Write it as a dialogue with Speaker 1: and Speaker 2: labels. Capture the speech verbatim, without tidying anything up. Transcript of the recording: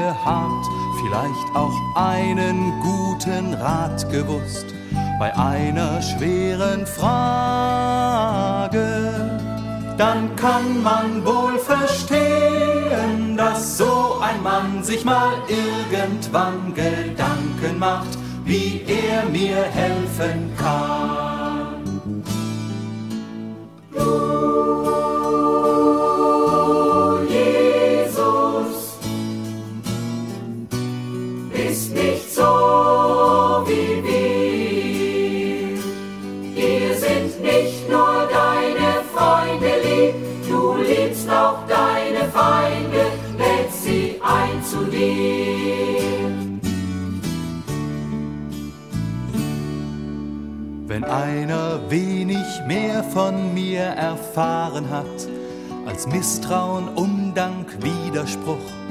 Speaker 1: gehabt, vielleicht auch einen guten Rat gewusst bei einer schweren Frage. Dann kann man wohl verstehen, dass so ein Mann sich mal irgendwann Gedanken macht, wie er mir helfen kann.
Speaker 2: Du, Jesus, bist nicht so wie wir. Wir sind nicht nur deine Freunde lieb, du liebst auch deine Feinde, lädst sie ein zu dir.
Speaker 1: Wenn einer wenig mehr von mir erfahren hat, als Misstrauen, Undank, Widerspruch,